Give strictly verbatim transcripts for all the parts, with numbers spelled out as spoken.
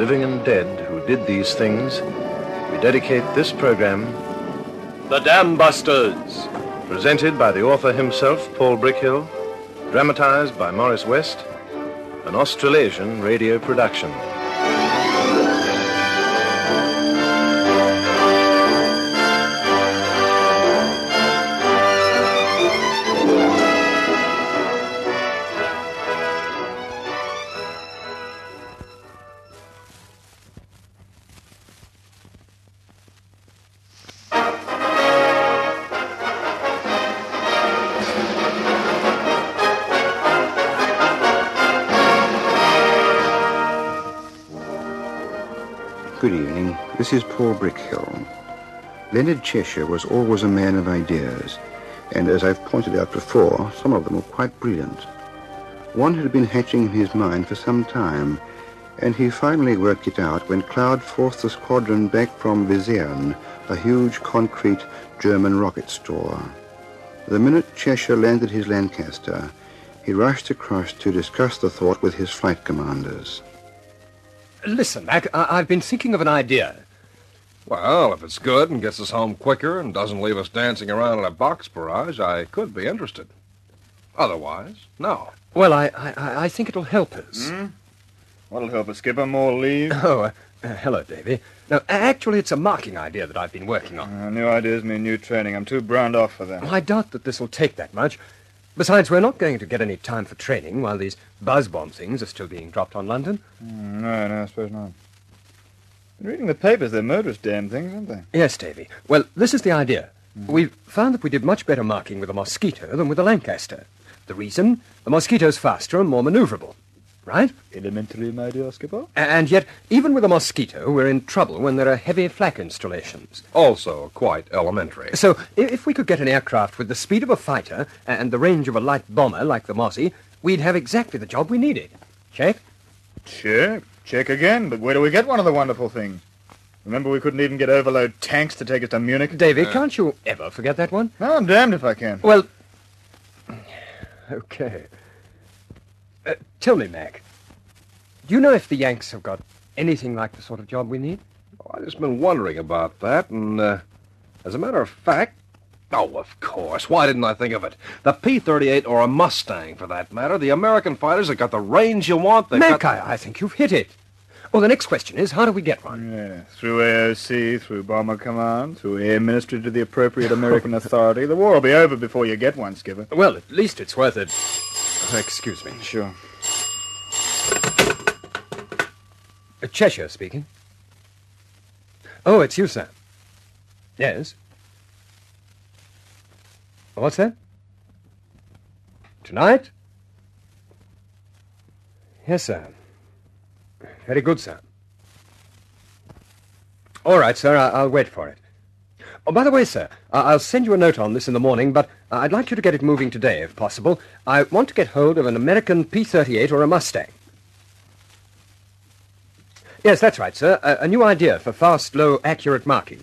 living and dead who did these things, we dedicate this program, The Dam Busters, presented by the author himself, Paul Brickhill, dramatized by Morris West, an Australasian radio production. Good evening. This is Paul Brickhill. Leonard Cheshire was always a man of ideas, and as I've pointed out before, some of them were quite brilliant. One had been hatching in his mind for some time, and he finally worked it out when Cloud forced the squadron back from Viserne, a huge concrete German rocket store. The minute Cheshire landed his Lancaster, he rushed across to discuss the thought with his flight commanders. Listen, Mac, I- I've been thinking of an idea. Well, if it's good and gets us home quicker and doesn't leave us dancing around in a box barrage, I could be interested. Otherwise, no. Well, I I, I think it'll help us. Hmm? What'll help us, Skipper? More leave? Oh, uh, uh, hello, Davy. No, actually, it's a marking idea that I've been working on. Uh, new ideas mean new training. I'm too browned off for that. I doubt that this will take that much. Besides, we're not going to get any time for training while these buzz bomb things are still being dropped on London. Mm, no, no, I suppose not. Been reading the papers. They're murderous damn things, aren't they? Yes, Davy. Well, this is the idea. Mm. We've found that we did much better marking with a Mosquito than with a Lancaster. The reason? The Mosquito's faster and more maneuverable. Right? Elementary, my dear Skipper. And yet, even with a Mosquito, we're in trouble when there are heavy flak installations. Also quite elementary. So, if we could get an aircraft with the speed of a fighter and the range of a light bomber like the Mozzie, we'd have exactly the job we needed. Check? Check. Check again, but where do we get one of the wonderful things? Remember we couldn't even get overload tanks to take us to Munich? Davy, uh, can't you ever forget that one? No, I'm damned if I can. Well, okay. Uh, tell me, Mac, do you know if the Yanks have got anything like the sort of job we need? Oh, I've just been wondering about that, and uh, as a matter of fact, oh, of course, why didn't I think of it? The P thirty-eight, or a Mustang, for that matter, the American fighters have got the range you want. Mac, got... I, I think you've hit it. Well, the next question is, how do we get one? Yeah, through A O C, through Bomber Command, through Air Ministry to the appropriate American authority. The war will be over before you get one, Skipper. Well, at least it's worth it. Uh, excuse me. Sure. Uh, Cheshire speaking. Oh, it's you, Sam. Yes. What's that? Tonight? Yes, sir. Very good, sir. All right, sir, I- I'll wait for it. Oh, by the way, sir, I- I'll send you a note on this in the morning, but I'd like you to get it moving today, if possible. I want to get hold of an American P thirty-eight or a Mustang. Yes, that's right, sir. A, a new idea for fast, low, accurate marking.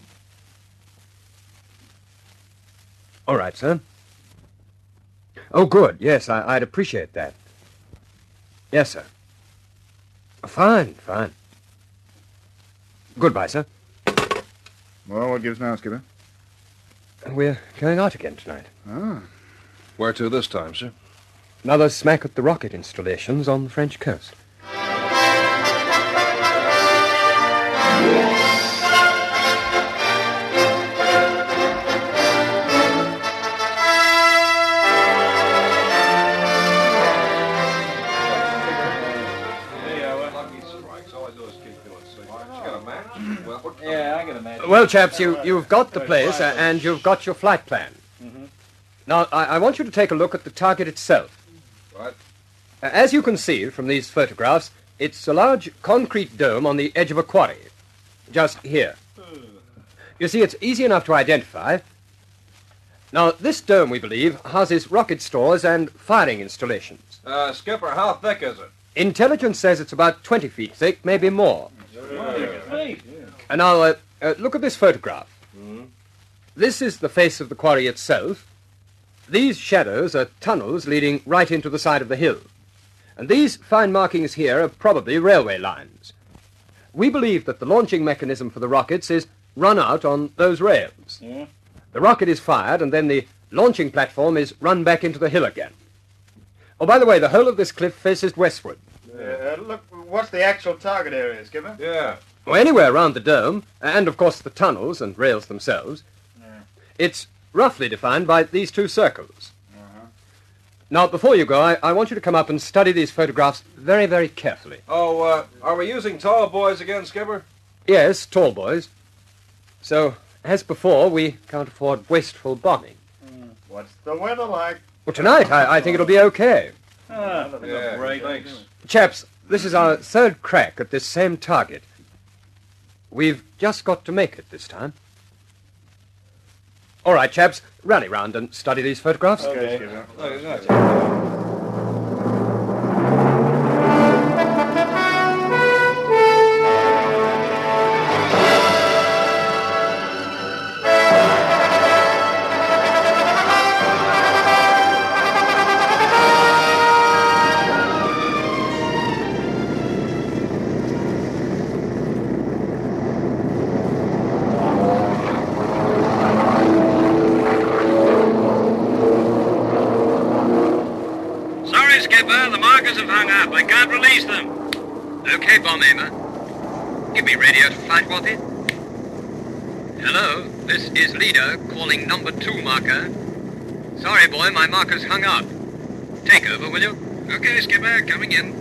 All right, sir. Oh, good. Yes, I, I'd appreciate that. Yes, sir. Fine, fine. Goodbye, sir. Well, what gives now, Skipper? We're going out again tonight. Ah. Where to this time, sir? Another smack at the rocket installations on the French coast. Yeah, I can imagine. Well, chaps, you, you've got the place, uh, and you've got your flight plan. Mm-hmm. Now, I, I want you to take a look at the target itself. What? Uh, as you can see from these photographs, it's a large concrete dome on the edge of a quarry. Just here. You see, it's easy enough to identify. Now, this dome, we believe, houses rocket stores and firing installations. Uh, Skipper, how thick is it? Intelligence says it's about twenty feet thick, maybe more. Hey. And now, uh, uh, look at this photograph. Mm-hmm. This is the face of the quarry itself. These shadows are tunnels leading right into the side of the hill. And these fine markings here are probably railway lines. we believe that the launching mechanism for the rockets is run out on those rails. Yeah? The rocket is fired, and then the launching platform is run back into the hill again. Oh, by the way, the whole of this cliff faces westward. Uh, look, what's the actual target area, Skipper? Yeah. Well, anywhere around the dome, and of course the tunnels and rails themselves, Yeah. it's roughly defined by these two circles. Uh-huh. Now, before you go, I, I want you to come up and study these photographs very, very carefully. Oh, uh, are we using tall boys again, Skipper? Yes, tall boys. So, as before, we can't afford wasteful bombing. What's the weather like? Well, tonight, I, I think it'll be okay. Ah, Yeah, great. thanks. Chaps, this is our third crack at this same target. We've just got to make it this time. All right, chaps, rally round and study these photographs. Okay, Skipper. Sorry, Skipper. The markers have hung up. I can't release them. Okay, bomb aimer. Give me radio to flight copy. Hello, this is leader calling number two marker. Sorry, boy, my marker's hung up. Take over, will you? Okay, Skipper, coming in.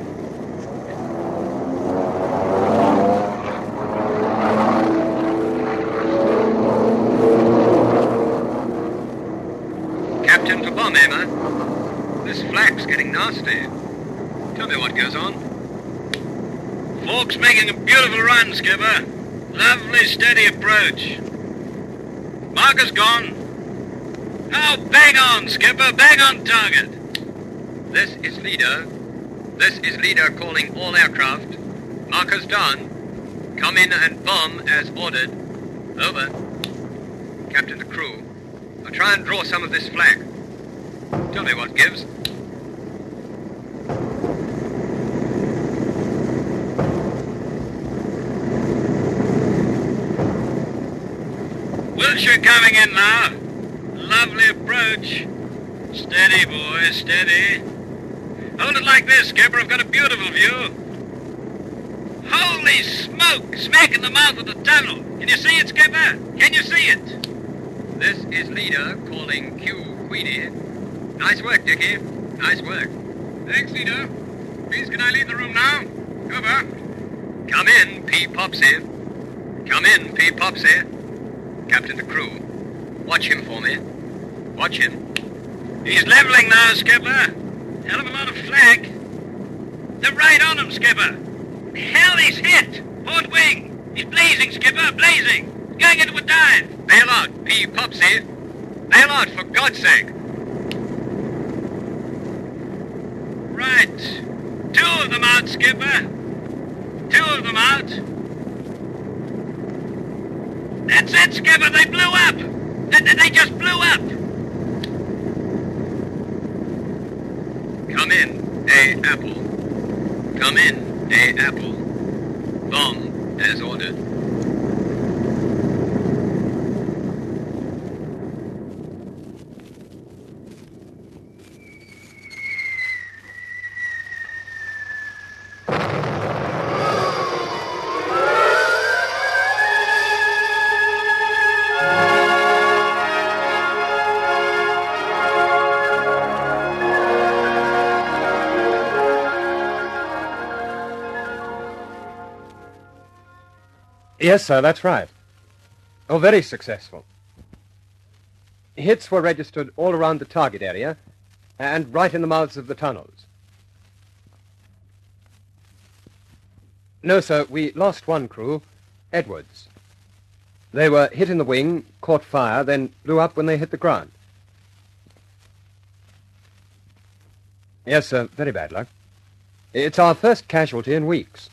Captain to bomb aimer. This flak's getting nasty. Tell me what goes on. Fork's making a beautiful run, Skipper. Lovely, steady approach. Marker's gone. Oh, bang on, Skipper. Bang on target. This is leader. This is leader calling all aircraft. Marker's done. Come in and bomb as ordered. Over. Captain to crew. I'll try and draw some of this flak. Tell me what gives. Wilshire coming in now. Lovely approach. Steady, boy, steady. Hold it like this, Skipper. I've got a beautiful view. Holy smoke! Smack in the mouth of the tunnel. Can you see it, Skipper? Can you see it? This is leader calling Q Queenie. Nice work, Dickie. Nice work. Thanks, leader. Please, can I leave the room now? Over. Come in, P. Popsy. Come in, P. Popsy. Captain to crew. Watch him for me. Watch him. He's leveling now, Skipper. Hell of a lot of flak. They're right on him, Skipper. Hell, he's hit. Port wing. He's blazing, Skipper, blazing. Going into a dive. Bail out, P. Popsy. Bail out, for God's sake. Right. Two of them out, Skipper. Two of them out. That's it, Skipper. They blew up. They, they just blew up. Come in, A. Apple. Come in, A. Apple. Bomb as ordered. Yes, sir, that's right. Oh, very successful. Hits were registered all around the target area and right in the mouths of the tunnels. No, sir, we lost one crew, Edwards. They were hit in the wing, caught fire, then blew up when they hit the ground. Yes, sir, very bad luck. It's our first casualty in weeks.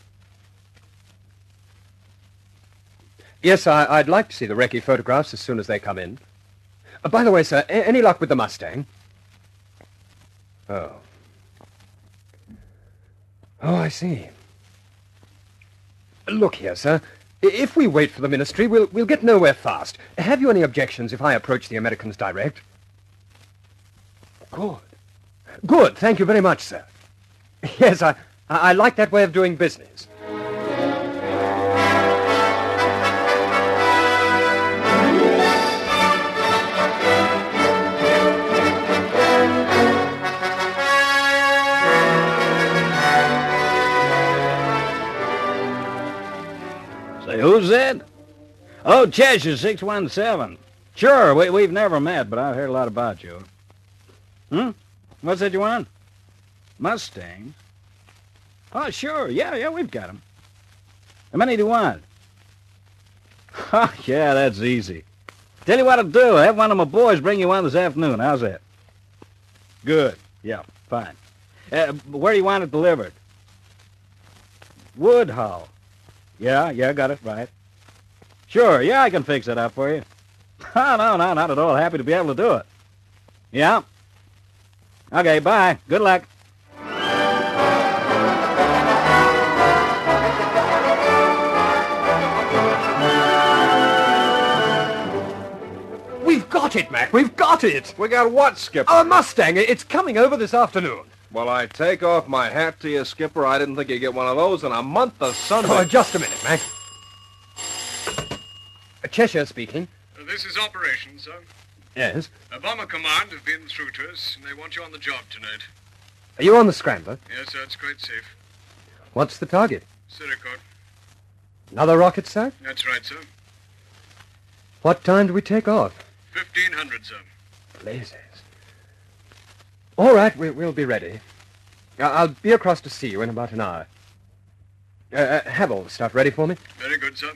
Yes, I, I'd like to see the recce photographs as soon as they come in. Uh, by the way, sir, a- any luck with the Mustang? Oh. Oh, I see. Look here, sir. I- If we wait for the ministry, we'll, we'll get nowhere fast. Have you any objections if I approach the Americans direct? Good. Good. Thank you very much, sir. Yes, I, I I like that way of doing business. Say, who's that? Oh, Cheshire six one seven. Sure, we, we've never met, but I've heard a lot about you. Hmm? What's that you want? Mustangs? Oh, sure. Yeah, yeah, we've got 'em. How many do you want? Oh, yeah, that's easy. Tell you what I'll do. Have one of my boys bring you one this afternoon. How's that? Good. Yeah, fine. Uh, where do you want it delivered? Woodhull. Yeah, yeah, got it, right. Sure, yeah, I can fix it up for you. Oh, no, no, not at all. Happy to be able to do it. Yeah. Okay, bye. Good luck. We've got it, Mac. We've got it. We got what, Skipper? Our Mustang. It's coming over this afternoon. Well, I take off my hat to you, Skipper. I didn't think you'd get one of those in a month of Sunday. Oh, just a minute, Mac. Uh, Cheshire speaking. Uh, this is Operation, sir. Yes. A bomber command have been through to us, and they want you on the job tonight. Are you on the scrambler? Yes, sir, it's quite safe. What's the target? Sirikot. Another rocket, sir? That's right, sir. What time do we take off? Fifteen hundred, sir. Blazes. All right, we, we'll be ready. I- I'll be across to see you in about an hour. Uh, uh, have all the stuff ready for me? Very good, sir.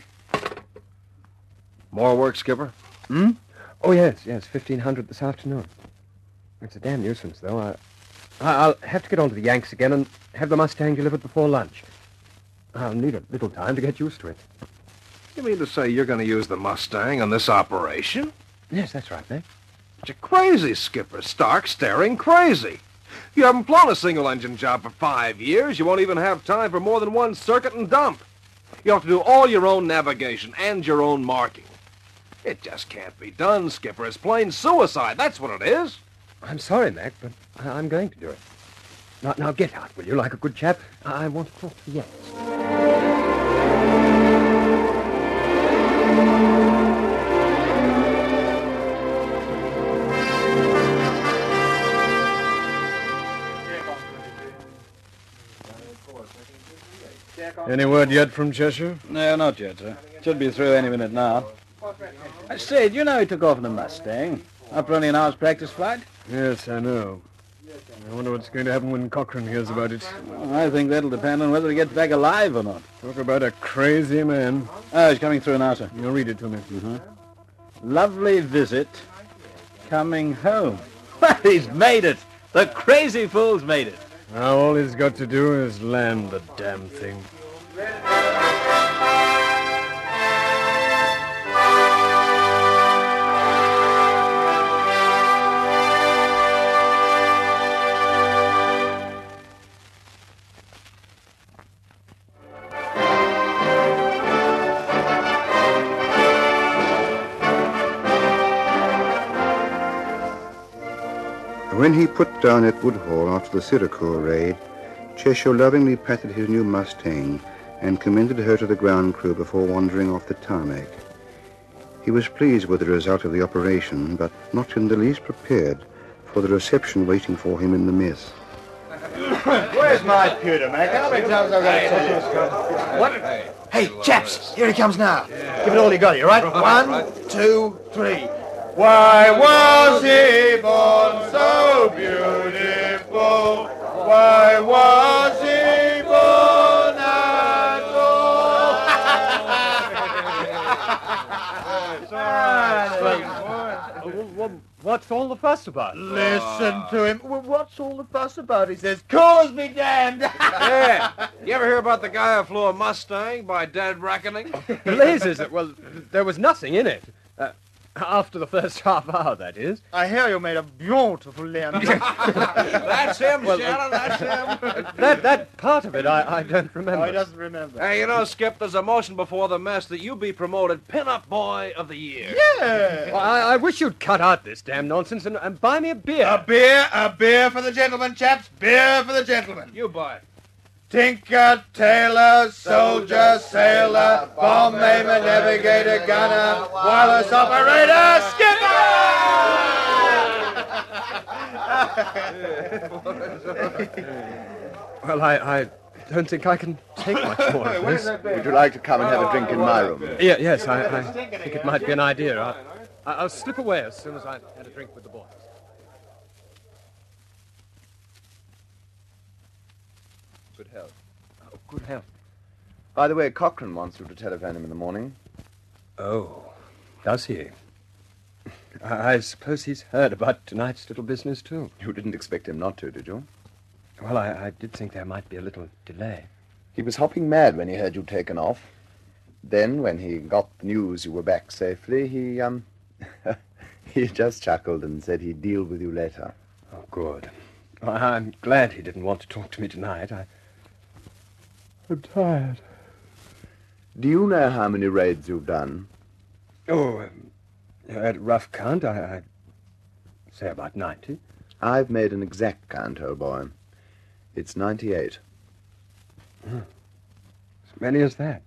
More work, Skipper? Hmm? Oh, yes, yes, fifteen hundred this afternoon. It's a damn nuisance, though. I, I, I'll have to get on to the Yanks again and have the Mustang delivered before lunch. I'll need a little time to get used to it. You mean to say you're going to use the Mustang on this operation? Yes, that's right, Mac. But you're crazy, Skipper. Stark, staring crazy. You haven't flown a single-engine job for five years. You won't even have time for more than one circuit and dump. You have to do all your own navigation and your own marking. It just can't be done, Skipper. It's plain suicide. That's what it is. I'm sorry, Mac, but I- I'm going to do it. Now, now get out, will you, like a good chap? I, I want to talk to the Yanks. Any word yet from Cheshire? No, not yet, sir. Should be through any minute now. I say, do you know he took off in a Mustang? After only an hour's practice flight? Yes, I know. I wonder what's going to happen when Cochrane hears about it. Well, I think that'll depend on whether he gets back alive or not. Talk about a crazy man. Oh, he's coming through now, sir. You'll read it to me. Mm-hmm. Lovely visit. Coming home. He's made it. The crazy fool's made it. Now all he's got to do is land the damn thing. When he put down at Woodhall after the Syracuse raid, Cheshire lovingly patted his new Mustang and commended her to the ground crew before wandering off the tarmac. He was pleased with the result of the operation, but not in the least prepared for the reception waiting for him in the mess. Where's my pewter, Mac? How many times have I got to tell you this? What? Hey, chaps, here he comes now. Give it all you got, you right? One, two, three. Why was he born so beautiful? Why was he born at all? What's all the fuss about? Listen to him. Well, what's all the fuss about? He says, cause me damned. Yeah. You ever hear about the guy who flew a Mustang by dead reckoning? Blazes, well, there was nothing in it. Uh, After the first half hour, that is. I hear you made a beautiful land. That's him, Shannon, that's him. That that part of it, I, I don't remember. Oh, he doesn't remember. Hey, you know, Skip, there's a motion before the mess that you be promoted Pin-Up Boy of the Year. Yeah. Well, I, I wish you'd cut out this damn nonsense and, and buy me a beer. A beer, a beer for the gentleman, chaps. Beer for the gentleman. You buy it. Tinker, tailor, soldier, sailor, bomb aimer, navigator, gunner, wireless operator, skipper! Well, I, I don't think I can take much more of this. Would you like to come and have a drink in my room? Yeah, yes, I, I think it might be an idea. I'll, I'll slip away as soon as I've had a drink with the boys. Good health. Oh, good health. By the way, Cochrane wants you to telephone him in the morning. Oh, does he? I, I suppose he's heard about tonight's little business, too. You didn't expect him not to, did you? Well, I, I did think there might be a little delay. He was hopping mad when he heard you taken off. Then, when he got the news you were back safely, he, um... he just chuckled and said he'd deal with you later. Oh, good. Well, I'm glad he didn't want to talk to me tonight. I... I'm tired. Do you know how many raids you've done? Oh, um, at a rough count, I, I'd say about ninety. I've made an exact count, old boy. It's ninety-eight. Hmm. As many as that?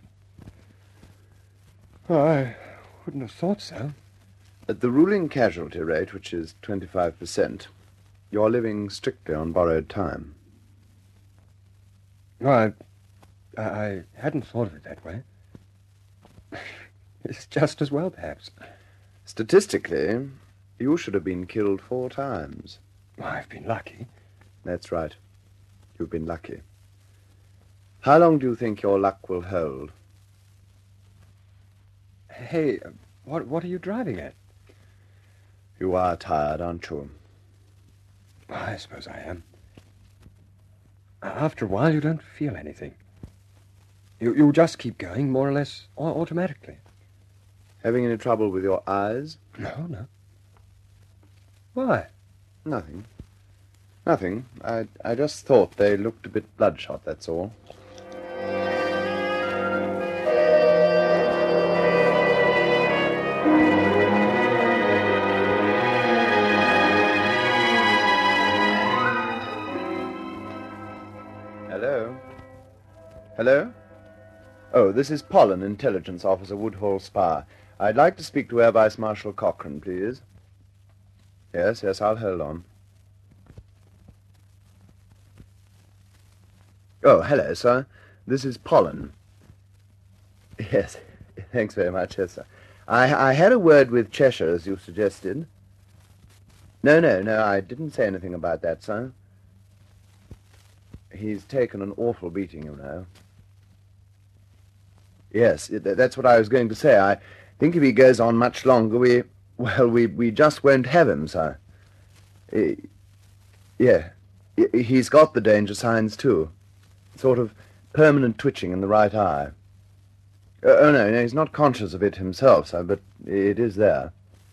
Oh, I wouldn't have thought so. At the ruling casualty rate, which is twenty-five percent, you're living strictly on borrowed time. No, I, I, I hadn't thought of it that way. It's just as well, perhaps. Statistically, you should have been killed four times. I've been lucky. That's right. You've been lucky. How long do you think your luck will hold? Hey, uh, what, what are you driving at? You are tired, aren't you? I suppose I am. After a while, you don't feel anything. You, you just keep going, more or less, au- automatically. Having any trouble with your eyes? No, no. Why? Nothing. Nothing. I, I just thought they looked a bit bloodshot, that's all. Hello? Hello? Oh, this is Pollen, Intelligence Officer, Woodhall Spa. I'd like to speak to Air Vice Marshal Cochrane, please. Yes, yes, I'll hold on. Oh, hello, sir. This is Pollen. Yes, thanks very much, yes, sir. I, I had a word with Cheshire, as you suggested. No, no, no, I didn't say anything about that, sir. He's taken an awful beating, you know. Yes, that's what I was going to say. I think if he goes on much longer, we... Well, we, we just won't have him, sir. Uh, yeah. He's got the danger signs, too. Sort of permanent twitching in the right eye. Uh, oh, no, no, he's not conscious of it himself, sir, but it is there.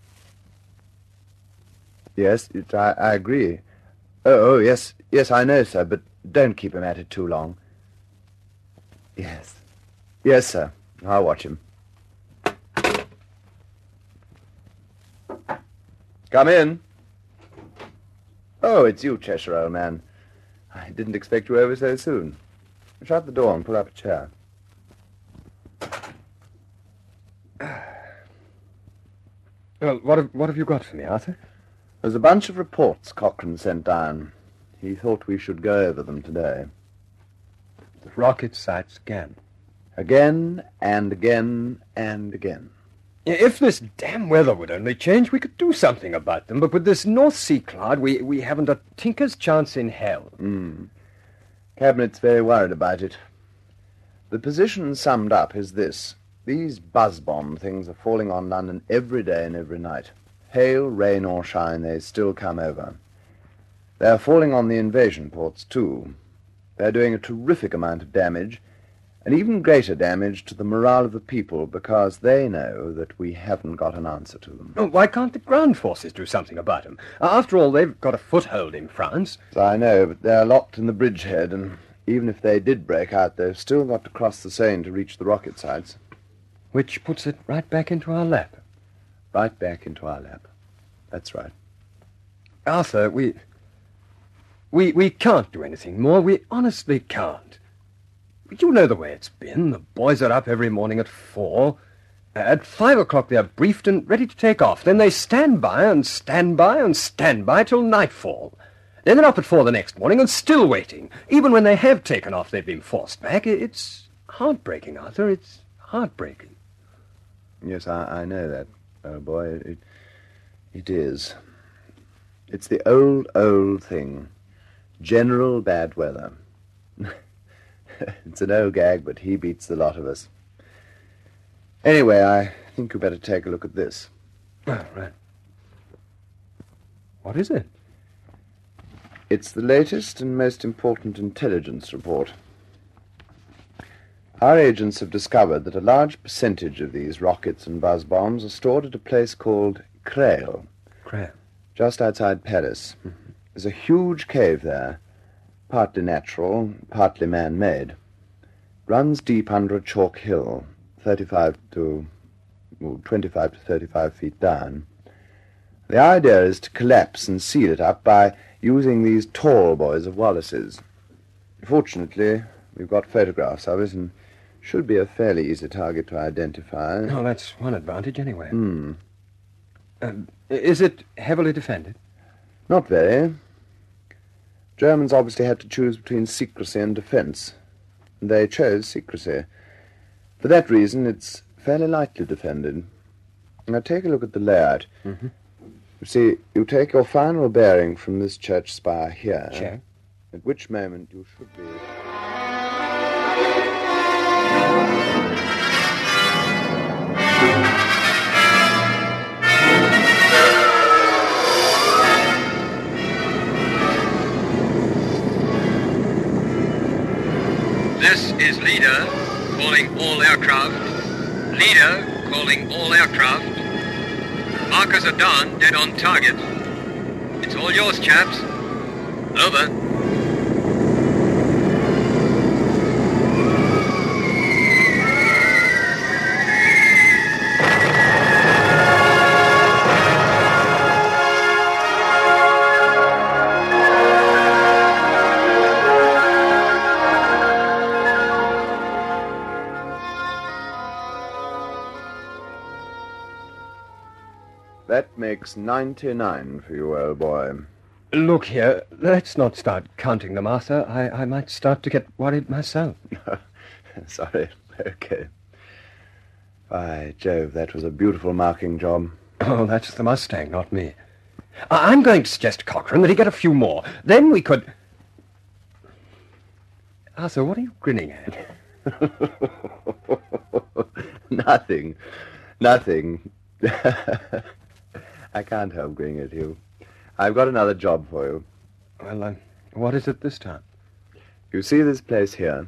Yes, it, I, I agree. Oh, oh, yes, yes, I know, sir, but don't keep him at it too long. Yes. Yes, sir. I'll watch him. Come in. Oh, it's you, Cheshire, old man. I didn't expect you over so soon. Shut the door and pull up a chair. Well, what have, what have you got for me, Arthur? There's a bunch of reports Cochrane sent down. He thought we should go over them today. The rocket sites again. Again and again and again. If this damn weather would only change, we could do something about them. But with this North Sea cloud, we, we haven't a tinker's chance in hell. Mm. Cabinet's very worried about it. The position summed up is this. These buzz-bomb things are falling on London every day and every night. Hail, rain or shine, they still come over. They're falling on the invasion ports, too. They're doing a terrific amount of damage, And even greater damage to the morale of the people because they know that we haven't got an answer to them. Oh, why can't the ground forces do something about them? After all, they've got a foothold in France. I know, but they're locked in the bridgehead, and even if they did break out, they've still got to cross the Seine to reach the rocket sites. Which puts it right back into our lap. Right back into our lap. That's right. Arthur, we... We, we can't do anything more. We honestly can't. You know the way it's been. The boys are up every morning at four. At five o'clock they're briefed and ready to take off. Then they stand by and stand by and stand by till nightfall. Then they're up at four the next morning and still waiting. Even when they have taken off, they've been forced back. It's heartbreaking, Arthur. It's heartbreaking. Yes, I, I know that, oh boy. It, it is. It's the old, old thing. General bad weather. It's an old gag, but he beats the lot of us. Anyway, I think you better take a look at this. Oh, right. What is it? It's the latest and most important intelligence report. Our agents have discovered that a large percentage of these rockets and buzz bombs are stored at a place called Creil. Creil? Just outside Paris. Mm-hmm. There's a huge cave there, partly natural, partly man-made. Runs deep under a chalk hill, thirty-five to well, twenty-five to thirty-five feet down. The idea is to collapse and seal it up by using these tall boys of Wallace's. Fortunately, we've got photographs of it and should be a fairly easy target to identify. Oh, that's one advantage anyway. Hmm. Uh, is it heavily defended? Not very. Germans obviously had to choose between secrecy and defense. And they chose secrecy. For that reason, it's fairly lightly defended. Now, take a look at the layout. Mm-hmm. You see, you take your final bearing from this church spire here. Sure. At which moment you should be... This is Leader, calling all aircraft. Leader, calling all aircraft. Markers are done, dead on target. It's all yours, chaps. Over. That makes ninety-nine for you, old boy. Look here, let's not start counting them, Arthur. I, I might start to get worried myself. Sorry. Okay. By Jove, that was a beautiful marking job. Oh, that's the Mustang, not me. I- I'm going to suggest to Cochrane that he get a few more. Then we could... Arthur, what are you grinning at? Nothing. Nothing. I can't help grinning at you. I've got another job for you. Well, uh, what is it this time? You see this place here?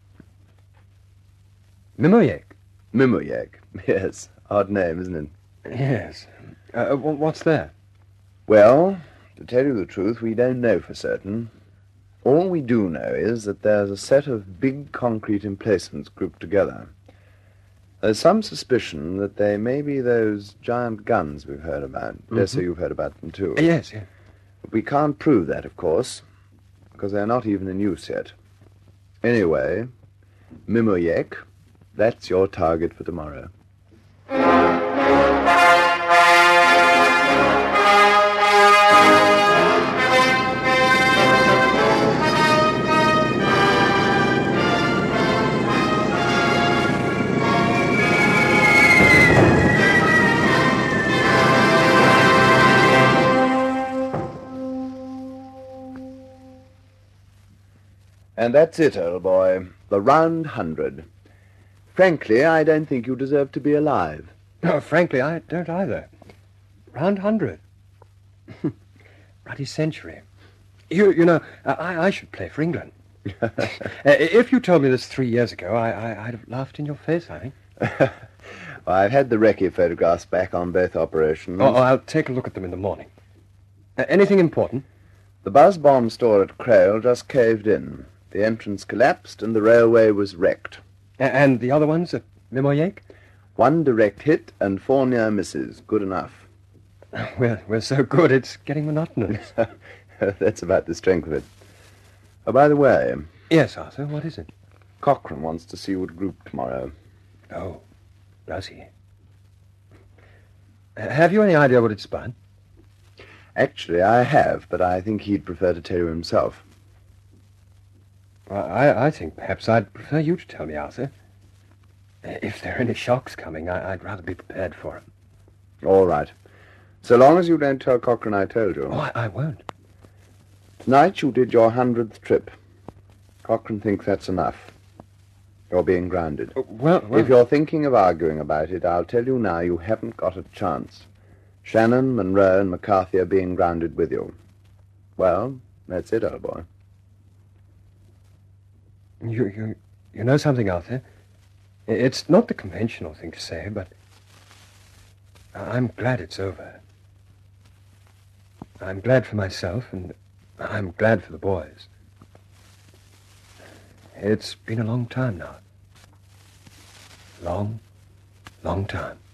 Mimoyek? Mimoyek, yes. Odd name, isn't it? Yes. Uh, w- what's there? Well, to tell you the truth, we don't know for certain. All we do know is that there's a set of big concrete emplacements grouped together. There's some suspicion that they may be those giant guns we've heard about. Mm-hmm. Dare say you've heard about them, too. Yes, yes. But we can't prove that, of course, because they're not even in use yet. Anyway, Mimoyek, that's your target for tomorrow. And that's it, old boy. The round hundred. Frankly, I don't think you deserve to be alive. No, frankly, I don't either. Round hundred. Ruddy century. You, you know, I, I should play for England. uh, if you told me this three years ago, I, I, I'd have laughed in your face, I think. Well, I've had the recce photographs back on both operations. Oh, I'll take a look at them in the morning. Uh, anything important? The Buzz bomb store at Crowell just caved in. The entrance collapsed and the railway was wrecked. A- and the other ones at Mimoyek? One direct hit and four near misses. Good enough. We're, we're so good, it's getting monotonous. That's about the strength of it. Oh, by the way... Yes, Arthur, what is it? Cochrane wants to see you at group tomorrow. Oh, does he? Uh, have you any idea what it's about? Actually, I have, but I think he'd prefer to tell you himself. Well, I, I think perhaps I'd prefer you to tell me, Arthur. If there are any shocks coming, I, I'd rather be prepared for them. All right. So long as you don't tell Cochrane I told you. Oh, I, I won't. Tonight you did your hundredth trip. Cochrane thinks that's enough. You're being grounded. Uh, well, well... If you're thinking of arguing about it, I'll tell you now you haven't got a chance. Shannon, Monroe, and McCarthy are being grounded with you. Well, that's it, old boy. You, you, you know something, Arthur? It's not the conventional thing to say, but I'm glad it's over. I'm glad for myself, and I'm glad for the boys. It's been a long time now. Long, long time.